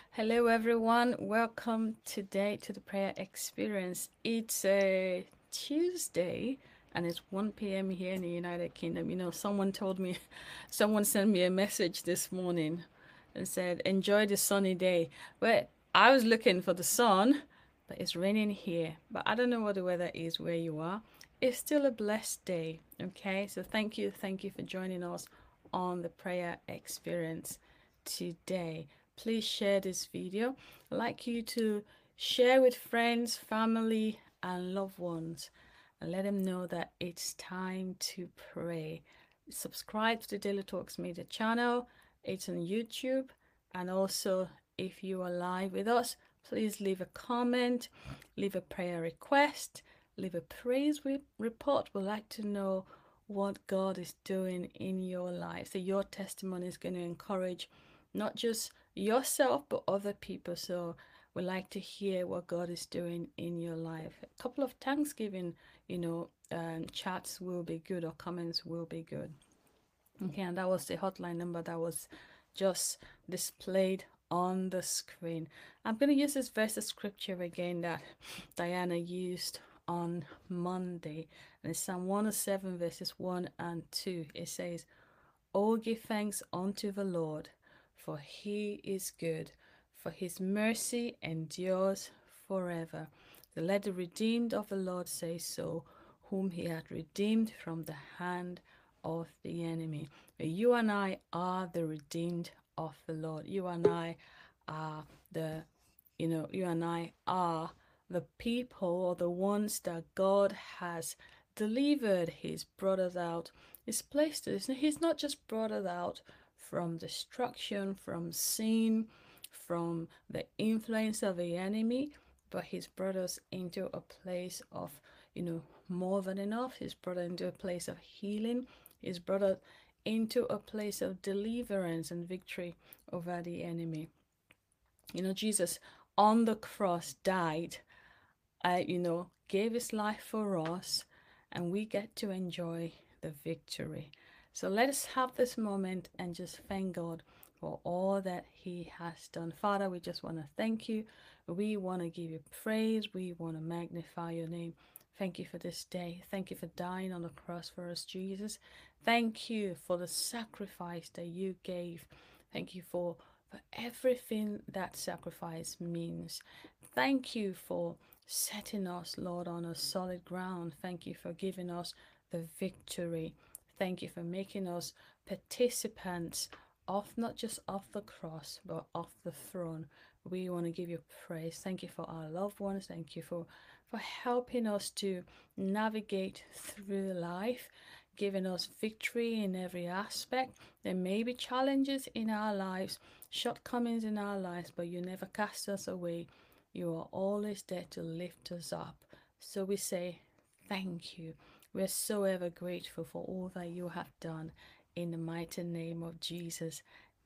Hello, everyone. Welcome today to the prayer experience. It's a Tuesday and it's 1 p.m. here in the United Kingdom. Someone told me, someone sent me a message this morning and said, enjoy the sunny day. But I was looking for the sun, but it's raining here. But I don't know what the weather is where you are. It's still a blessed day. Okay. So thank you. Thank you for joining us on the prayer experience today. Please share this video. I'd like you to share with friends, family, and loved ones and let them know that it's time to pray. Subscribe to the Daily Talks Media channel. It's on YouTube. And also, if you are live with us, please leave a comment, leave a prayer request, leave a praise report. We'd like to know what God is doing in your life. So your testimony is going to encourage not just yourself but other people. So we like to hear what God is doing in your life. A couple of Thanksgiving, chats will be good or comments will be good. Okay, and that was the hotline number that was just displayed on the screen. I'm going to use this verse of scripture again that Diana used on Monday, and it's Psalm 107, verses 1 and 2. It says, "Oh, give thanks unto the Lord, for he is good, for his mercy endures forever. So let the redeemed of the Lord say so, whom he hath redeemed from the hand of the enemy." You and I are the redeemed of the Lord. You and I are the, you and I are the people or the ones that God has delivered. He's brought us out. He's placed us. He's not just brought us out from destruction, from sin, from the influence of the enemy, but he's brought us into a place of, more than enough. He's brought us into a place of healing. He's brought us into a place of deliverance and victory over the enemy. Jesus on the cross died, gave his life for us, and we get to enjoy the victory. So let us have this moment and just thank God for all that he has done. Father, we just want to thank you. We want to give you praise. We want to magnify your name. Thank you for this day. Thank you for dying on the cross for us, Jesus. Thank you for the sacrifice that you gave. Thank you for everything that sacrifice means. Thank you for setting us, Lord, on a solid ground. Thank you for giving us the victory. Thank you for making us participants of not just of the cross, but of the throne. We want to give you praise. Thank you for our loved ones. Thank you for helping us to navigate through life, giving us victory in every aspect. There may be challenges in our lives, shortcomings in our lives, but you never cast us away. You are always there to lift us up. So we say thank you. We're so ever grateful for all that you have done in the mighty name of Jesus.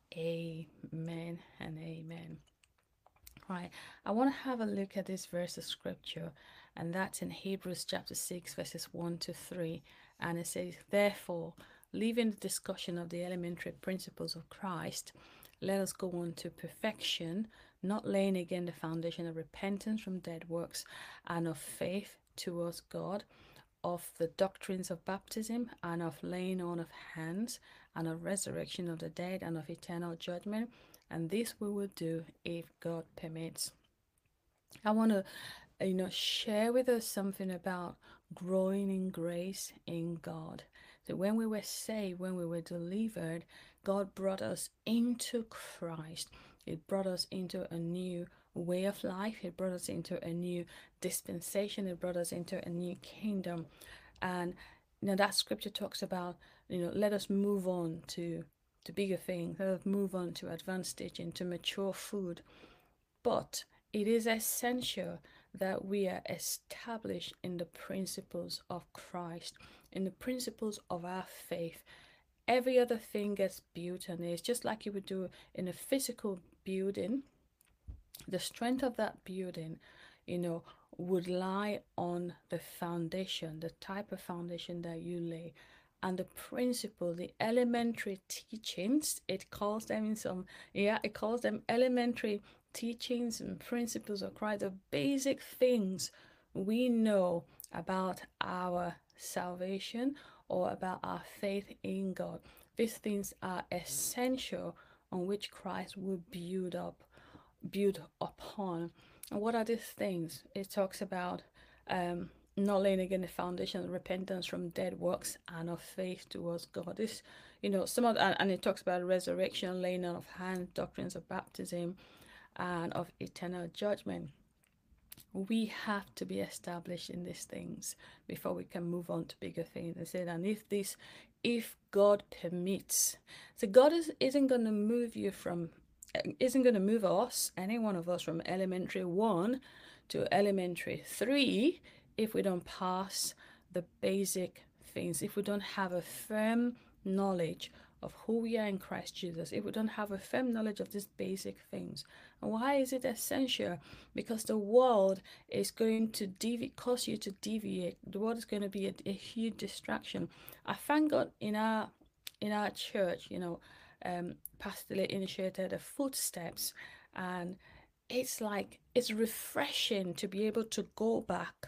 Amen and amen. Right, I want to have a look at this verse of scripture, and that's in Hebrews chapter 6, verses 1 to 3. And it says, "Therefore, leaving the discussion of the elementary principles of Christ, let us go on to perfection, not laying again the foundation of repentance from dead works and of faith towards God, of the doctrines of baptism and of laying on of hands and of resurrection of the dead and of eternal judgment. And this we will do if God permits." I want to, share with us something about growing in grace in God. So when we were saved, when we were delivered, God brought us into Christ. It brought us into a new way of life. It brought us into a new dispensation. It brought us into a new kingdom. And that scripture talks about, let us move on to bigger things. Let us move on to advanced stage, into mature food. But it is essential that we are established in the principles of Christ, in the principles of our faith. Every other thing gets built on it. It's just like you would do in a physical building. The strength of that building, would lie on the foundation, the type of foundation that you lay. And the principle, the elementary teachings, it calls them elementary teachings and principles of Christ, the basic things we know about our salvation or about our faith in God. These things are essential on which Christ will build upon. And what are these things? It talks about not laying again the foundation of repentance from dead works and of faith towards God. This, some of and it talks about resurrection, laying on of hands, doctrines of baptism, and of eternal judgment. We have to be established in these things before we can move on to bigger things. I said, and if God permits, so God isn't going to move us, any one of us, from elementary 1 to elementary 3 if we don't pass the basic things, if we don't have a firm knowledge of who we are in Christ Jesus, if we don't have a firm knowledge of these basic things. And why is it essential? Because the world is going to cause you to deviate. The world is going to be a huge distraction. I thank God in our church, Pastor Lee initiated the footsteps, and it's refreshing to be able to go back.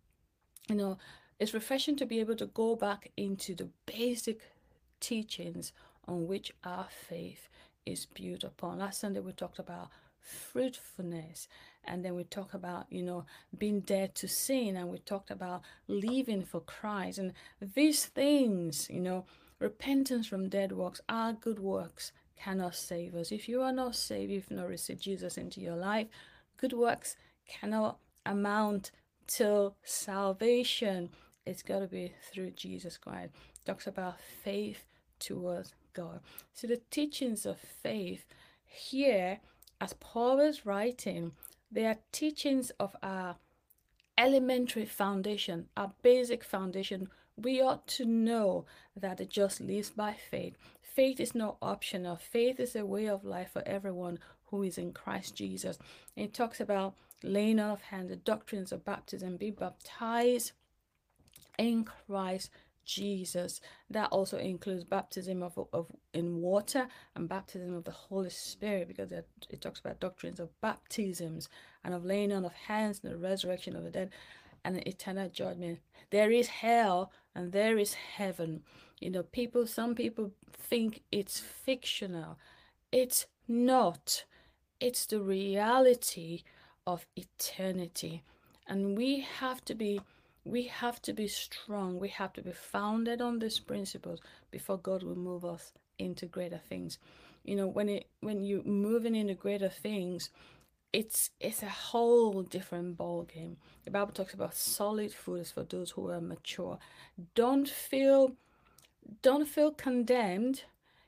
It's refreshing to be able to go back into the basic teachings on which our faith is built upon. Last Sunday we talked about fruitfulness, and then we talked about being dead to sin, and we talked about living for Christ, and these things, repentance from dead works. Our good works cannot save us. If you are not saved, if you've not received Jesus into your life, good works cannot amount to salvation. It's got to be through Jesus Christ. It talks about faith towards God. So the teachings of faith here, as Paul is writing, they are teachings of our elementary foundation, our basic foundation. We ought to know that the just lives by faith. Faith is not optional. Faith is a way of life for everyone who is in Christ Jesus. And it talks about laying on of hands, the doctrines of baptism, be baptized in Christ Jesus. That also includes baptism of in water and baptism of the Holy Spirit, because it talks about doctrines of baptisms and of laying on of hands and the resurrection of the dead and the eternal judgment. There is hell and there is heaven. Some people think it's fictional. It's not. It's the reality of eternity. And we have to be strong. We have to be founded on these principles before God will move us into greater things. When you're moving into greater things, it's a whole different ball game. The Bible talks about solid food is for those who are mature. Don't feel condemned,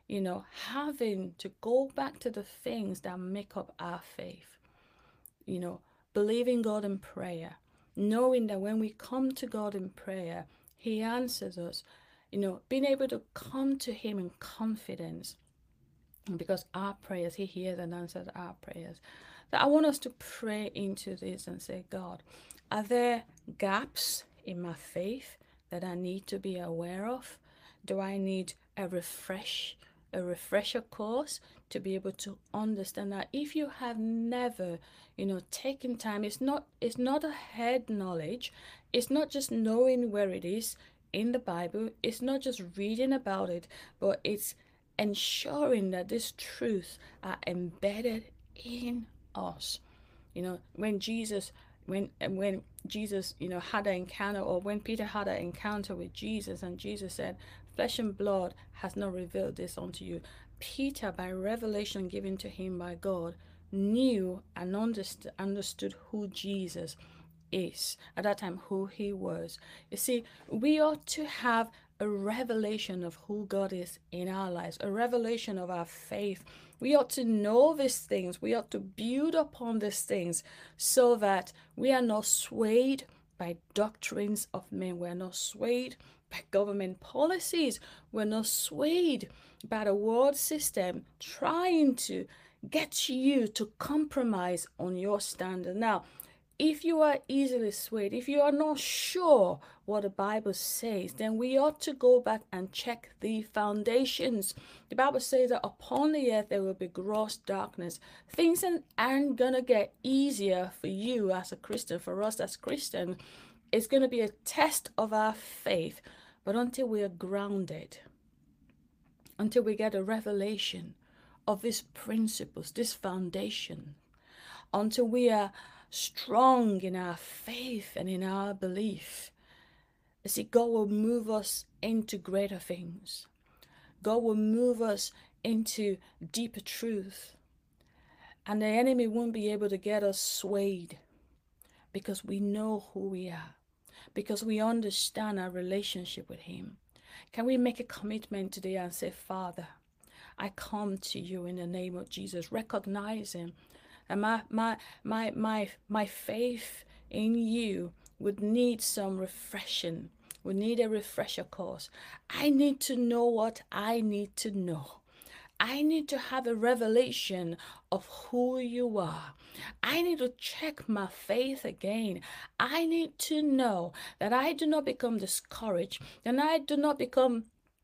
having to go back to the things that make up our faith. Believing God in prayer, knowing that when we come to God in prayer, He answers us. Being able to come to Him in confidence, because our prayers, He hears and answers our prayers. That I want us to pray into this and say, God, are there gaps in my faith that I need to be aware of? Do I need a refresher course to be able to understand that? If you have never, taken time, it's not a head knowledge. It's not just knowing where it is in the Bible. It's not just reading about it, but it's ensuring that these truths are embedded in us. When Jesus had an encounter, or when Peter had an encounter with Jesus, and Jesus said, flesh and blood has not revealed this unto you. Peter, by revelation given to him by God, knew and understood who Jesus is at that time, who He was. You see, we ought to have a revelation of who God is in our lives, a revelation of our faith. We ought to know these things. We ought to build upon these things so that we are not swayed by doctrines of men. We're not swayed by government policies. We're not swayed by the world system trying to get you to compromise on your standard. Now, If you are easily swayed, if you are not sure what the Bible says, then we ought to go back and check the foundations. The Bible says that upon the earth there will be gross darkness. Things aren't gonna get easier for you as a Christian, for us as Christians. It's gonna be a test of our faith. But until we are grounded, until we get a revelation of these principles, this foundation, until we are strong in our faith and in our belief, you see, God will move us into greater things. God will move us into deeper truth. And the enemy won't be able to get us swayed because we know who we are, because we understand our relationship with Him. Can we make a commitment today and say, Father, I come to you in the name of Jesus, recognizing and my faith in you would need some refreshing, would need a refresher course. I need to know what I need to know. I need to have a revelation of who you are. I need to check my faith again. I need to know that I do not become discouraged, and I do not become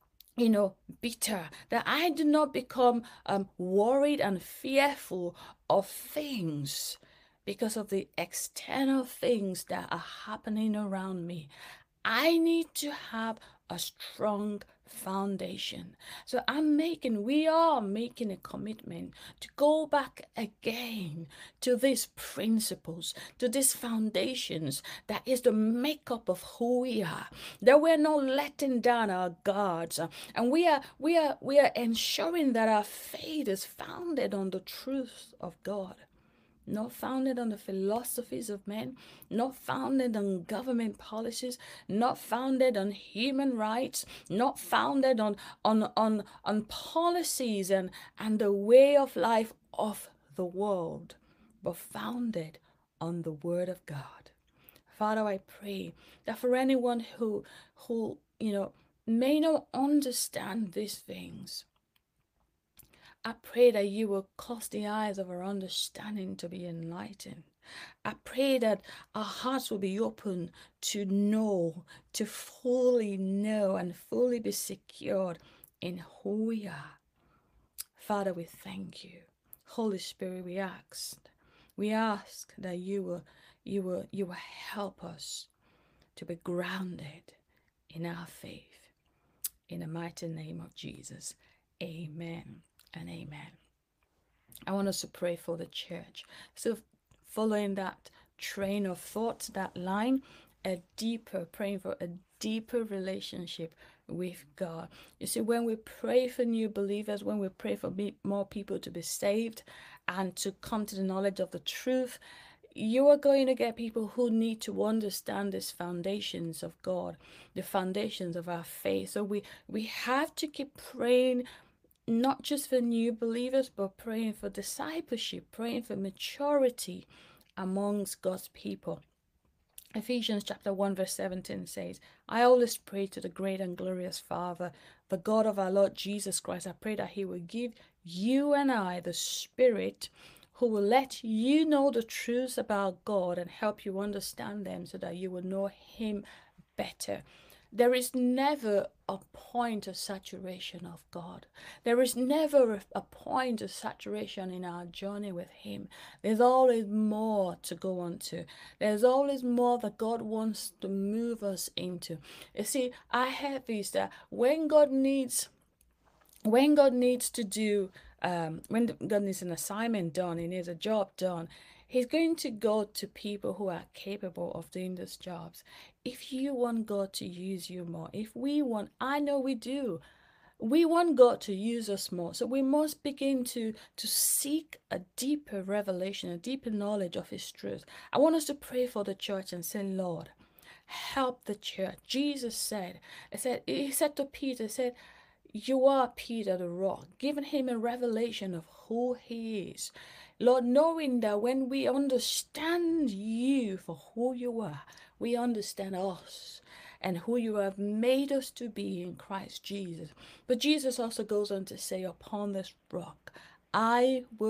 bitter, that I do not become worried and fearful of things because of the external things that are happening around me. I need to have a strong foundation. So we are making a commitment to go back again to these principles, to these foundations that is the makeup of who we are, that we're not letting down our guards, and we are ensuring that our faith is founded on the truth of God, not founded on the philosophies of men, not founded on government policies, not founded on human rights, not founded on policies and the way of life of the world, but founded on the Word of God. Father, I pray that for anyone who may not understand these things, I pray that you will cause the eyes of our understanding to be enlightened. I pray that our hearts will be open to know, to fully know and fully be secured in who we are. Father, we thank you. Holy Spirit, we ask that you will help us to be grounded in our faith. In the mighty name of Jesus, amen and amen. I want us to pray for the church. So following that train of thought, that line, praying for a deeper relationship with God. You see, when we pray for new believers, when we pray for more people to be saved and to come to the knowledge of the truth, you are going to get people who need to understand these foundations of God, the foundations of our faith. So we have to keep praying, not just for new believers, but praying for discipleship, praying for maturity amongst God's people. Ephesians chapter 1 verse 17 says, I always pray to the great and glorious Father, the God of our Lord Jesus Christ. I pray that He will give you and I the Spirit who will let you know the truths about God and help you understand them so that you will know Him better. There is never a point of saturation of God. There is never a point of saturation in our journey with Him. There's always more to go on to. There's always more that God wants to move us into. You see, I have this that when God needs to do, when God needs an assignment done, He needs a job done, He's going to go to people who are capable of doing those jobs. If you want God to use you more, I know we do. We want God to use us more. So we must begin to seek a deeper revelation, a deeper knowledge of His truth. I want us to pray for the church and say, Lord, help the church. Jesus said, He said to Peter, you are Peter the rock, giving him a revelation of who he is. Lord, knowing that when we understand you for who you are, we understand us and who you have made us to be in Christ Jesus. But Jesus also goes on to say, upon this rock, I will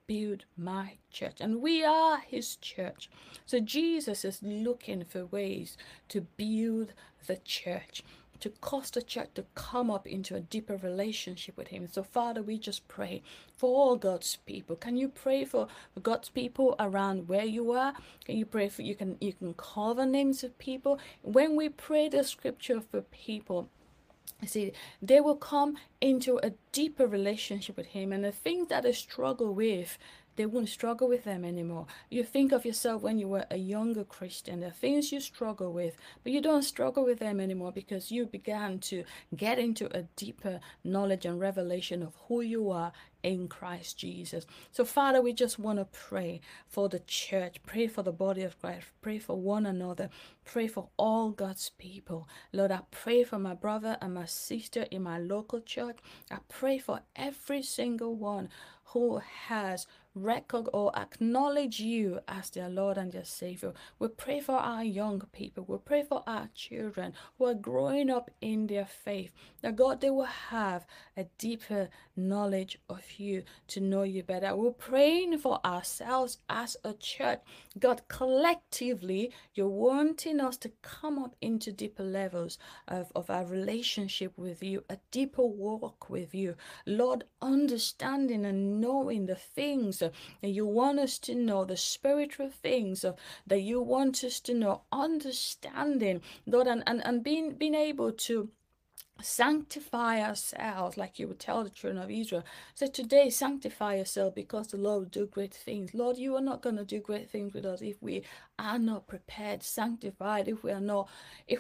build my church. And we are his church. So Jesus is looking for ways to build the church, to cause the church to come up into a deeper relationship with him. So Father, we just pray for all God's people. Can you pray for God's people around where you are? Can you pray for, you can call the names of people. When we pray the scripture for people, see, they will come into a deeper relationship with him, and the things that they struggle with, they won't struggle with them anymore. You think of yourself when you were a younger Christian, the things you struggle with, but you don't struggle with them anymore because you began to get into a deeper knowledge and revelation of who you are in Christ Jesus. So Father, we just want to pray for the church, pray for the body of Christ, pray for one another, pray for all God's people. Lord, I pray for my brother and my sister in my local church. I pray for every single one who has record or acknowledge you as their Lord and their Savior. We pray for our young people. We pray for our children who are growing up in their faith. That God, they will have a deeper knowledge of you, to know you better. We're praying for ourselves as a church. God, collectively, you're wanting us to come up into deeper levels of our relationship with you, a deeper walk with you. Lord, understanding and knowing the things that you want us to know, the spiritual things that you want us to know, understanding, Lord, and being able to sanctify ourselves, like you would tell the children of Israel. So today, sanctify yourself, because the Lord will do great things. Lord, you are not going to do great things with us if we are not prepared, sanctified, if we're not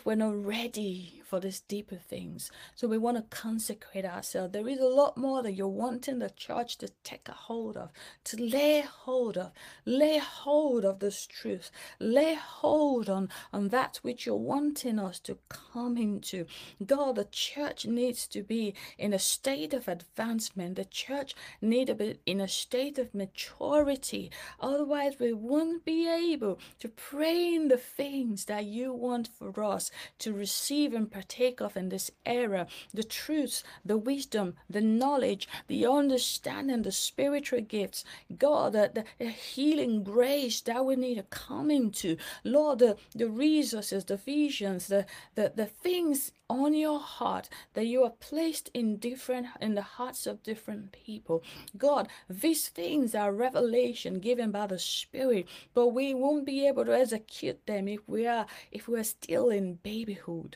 ready for these deeper things. So we want to consecrate ourselves. There is a lot more that you're wanting the church to take a hold of, to lay hold of this truth, lay hold on that which you're wanting us to come into. God, the church needs to be in a state of advancement. The church needs to be in a state of maturity. Otherwise, we won't be able to pray in the things that you want for us to receive and partake of in this era. The truths, the wisdom, the knowledge, the understanding, the spiritual gifts. God, the healing grace that we need to come into. Lord, the resources, the visions, the things on your heart that you are placed in the hearts of different people. God, these things are revelation given by the Spirit, but we won't be able to execute them if we're still in babyhood.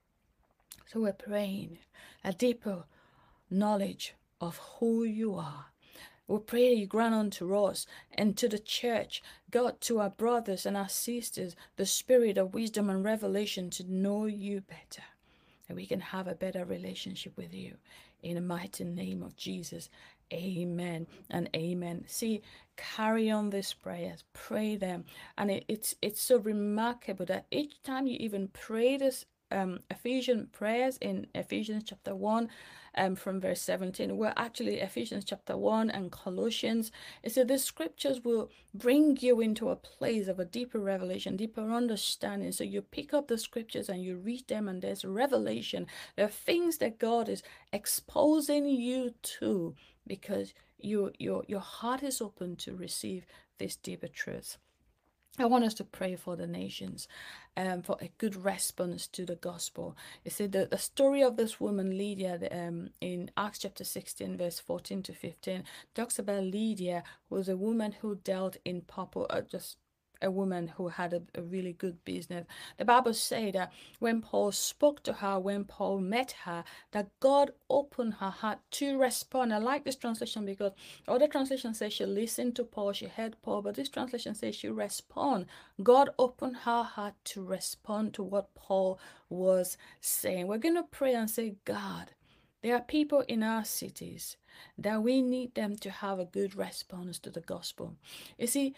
So we're praying a deeper knowledge of who you are. We pray that you grant unto us and to the church, God, to our brothers and our sisters, the spirit of wisdom and revelation to know you better, and we can have a better relationship with you. In the mighty name of Jesus, amen and amen. See, carry on these prayers, pray them. And it's so remarkable that each time you even pray this Ephesians prayers in Ephesians chapter 1 from verse 17, well, actually Ephesians chapter 1 and Colossians, it said the scriptures will bring you into a place of a deeper revelation, deeper understanding. So you pick up the scriptures and you read them, and there's revelation. There are things that God is exposing you to, because your heart is open to receive this deeper truth. I want us to pray for the nations, for a good response to the gospel. You see, the story of this woman, Lydia, in Acts chapter 16, verse 14 to 15, talks about Lydia, who was a woman who dealt in purple, just a woman who had a really good business. The Bible says that when Paul spoke to her, when Paul met her, that God opened her heart to respond. I like this translation because other translations say she listened to Paul, she heard Paul, but this translation says she respond. God opened her heart to respond to what Paul was saying. We're going to pray and say, God, there are people in our cities that we need them to have a good response to the gospel. You see,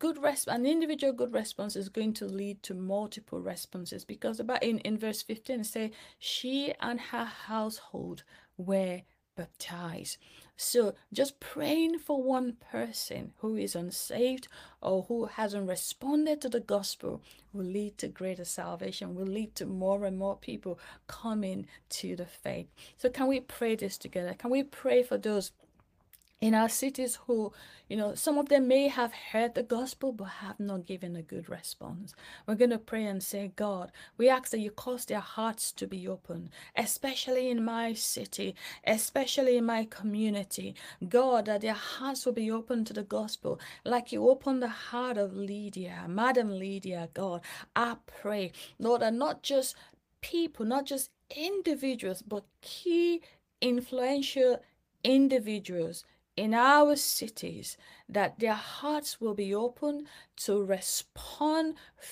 an individual good response is going to lead to multiple responses, because about in verse 15 it says, she and her household were baptized. So just praying for one person who is unsaved or who hasn't responded to the gospel will lead to greater salvation, will lead to more and more people coming to the faith. So can we pray this together? Can we pray for those in our cities who, some of them may have heard the gospel but have not given a good response. We're going to pray and say, God, we ask that you cause their hearts to be open, especially in my city, especially in my community. God, that their hearts will be open to the gospel, like you opened the heart of Lydia, Madam Lydia, God. I pray, Lord, that not just people, not just individuals, but key influential individuals in our cities, that their hearts will be open to respond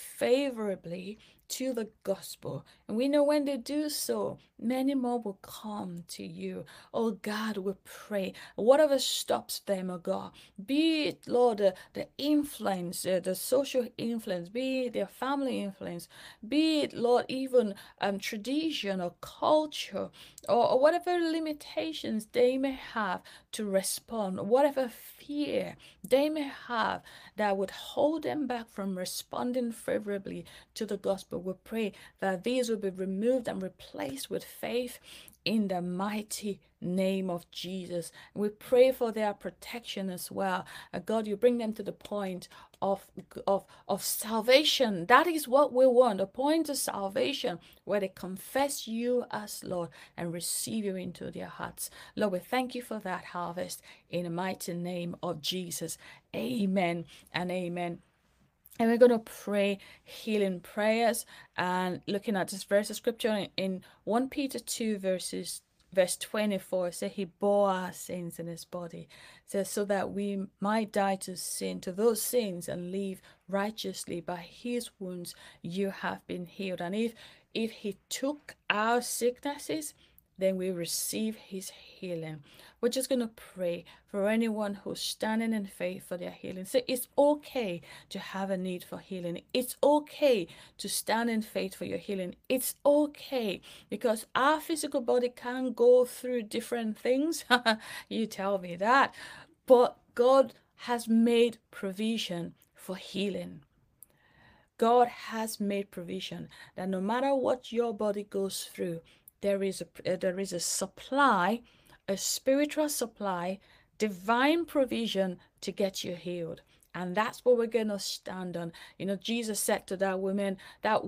favorably to the gospel. And we know when they do so, many more will come to you. Oh God, we pray. Whatever stops them, oh God, be it, Lord, the influence, the social influence, be it their family influence, be it, Lord, even tradition or culture, or whatever limitations they may have to respond, whatever fear they may have that would hold them back from responding favorably to the gospel. We pray that these will be removed and replaced with faith in the mighty name of Jesus. We pray for their protection as well. God, you bring them to the point of, of salvation. That is what we want, a point of salvation where they confess you as Lord and receive you into their hearts. Lord, we thank you for that harvest in the mighty name of Jesus. Amen and amen. And we're going to pray healing prayers and looking at this verse of scripture in 1 Peter 2 verse 24. Say he bore our sins in his body, says so that we might die to sin, to those sins, and live righteously. By his wounds you have been healed. And if he took our sicknesses, then we receive his healing. We're just going to pray for anyone who's standing in faith for their healing. So it's okay to have a need for healing. It's okay to stand in faith for your healing. It's okay because our physical body can go through different things. You tell me that. But God has made provision for healing. God has made provision that no matter what your body goes through, there is a supply, a spiritual supply, divine provision to get you healed. And that's what we're going to stand on. Jesus said to that woman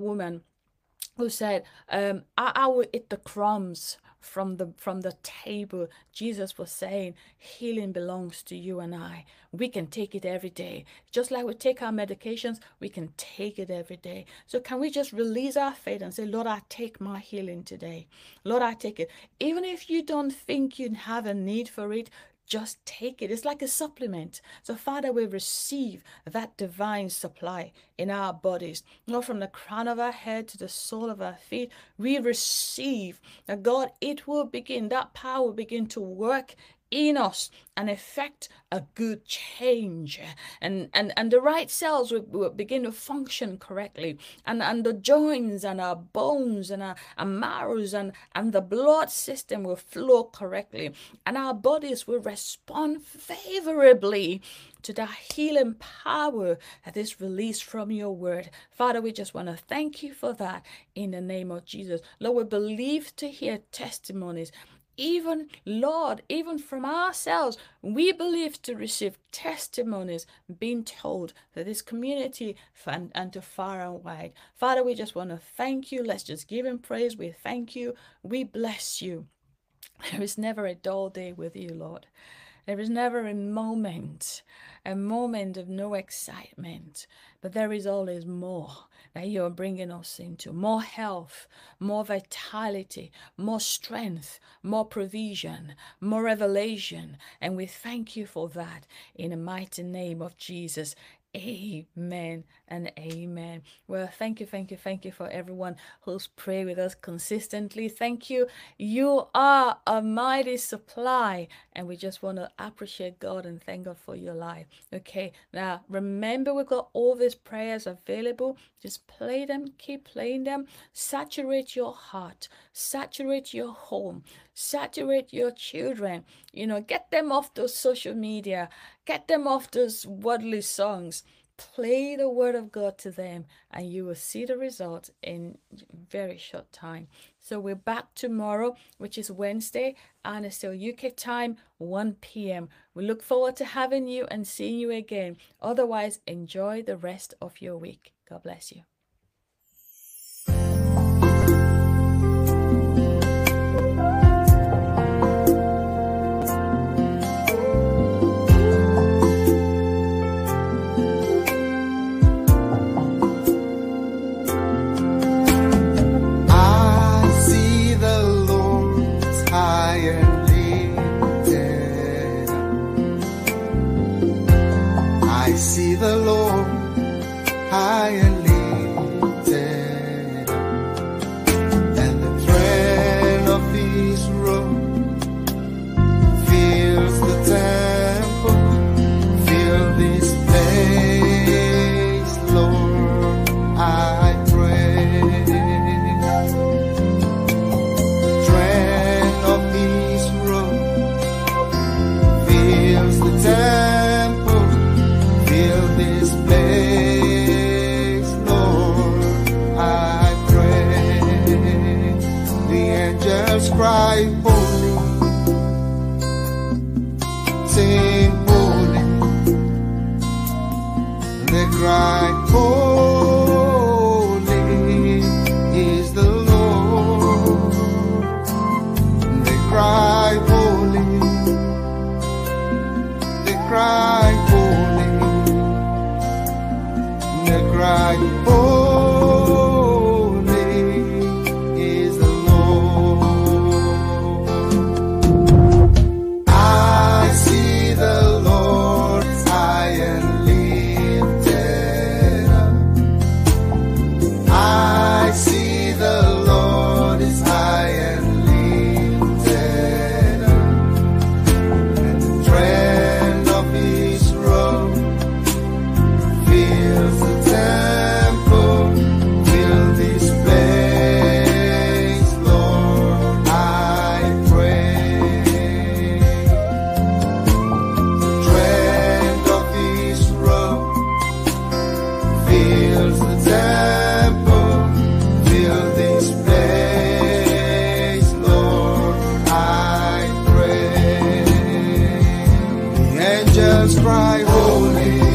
who said, I will eat the crumbs from the table. Jesus was saying, healing belongs to you and I. We can take it every day. Just like we take our medications, we can take it every day. So can we just release our faith and say, Lord, I take my healing today. Lord, I take it. Even if you don't think you have a need for it, just take it. It's like a supplement. So, Father, we receive that divine supply in our bodies, not from the crown of our head to the sole of our feet. We receive that, God, it will begin, that power will begin to work in us and effect a good change, and the right cells will begin to function correctly, and the joints and our bones and our marrows and the blood system will flow correctly, and our bodies will respond favorably to the healing power that is released from your word. Father, we just want to thank you for that in the name of Jesus. Lord, we believe to hear testimonies. Even, Lord, even from ourselves, we believe to receive testimonies being told to this community and to far and wide. Father, we just want to thank you. Let's just give him praise. We thank you. We bless you. There is never a dull day with you, Lord. There is never a moment of no excitement, but there is always more that you are bringing us into. More health, more vitality, more strength, more provision, more revelation. And we thank you for that in the mighty name of Jesus. Amen and amen. Well, thank you for everyone who's prayed with us consistently. Thank you. You are a mighty supply, and we just want to appreciate God and thank God for your life. Okay, now remember, we've got all these prayers available. Just play them, keep playing them. Saturate your heart, saturate your home, saturate your children. Get them off those social media, get them off those worldly songs. Play the word of God to them, and you will see the result in very short time. So we're back tomorrow, which is Wednesday, and it's still UK time, 1 p.m. We look forward to having you and seeing you again. Otherwise, enjoy the rest of your week. God bless you. See the Lord high and lifted, and the train of His robe fills the temple. Fill this place, Lord, I pray. The train of His robe fills the temple. This place, Lord, I pray. The angels cry, holy, sing holy. They cry, holy is the Lord. They cry, holy. They cry, holy. They cry, holy is the Lord. I see the Lord high and lifted up. I see the Lord is high and lifted up, and the train of His robe fills the temple. Fill this place, Lord, I pray. The train of His robe fills the temple. Fill this place, Lord, I pray. The angels cry, holy.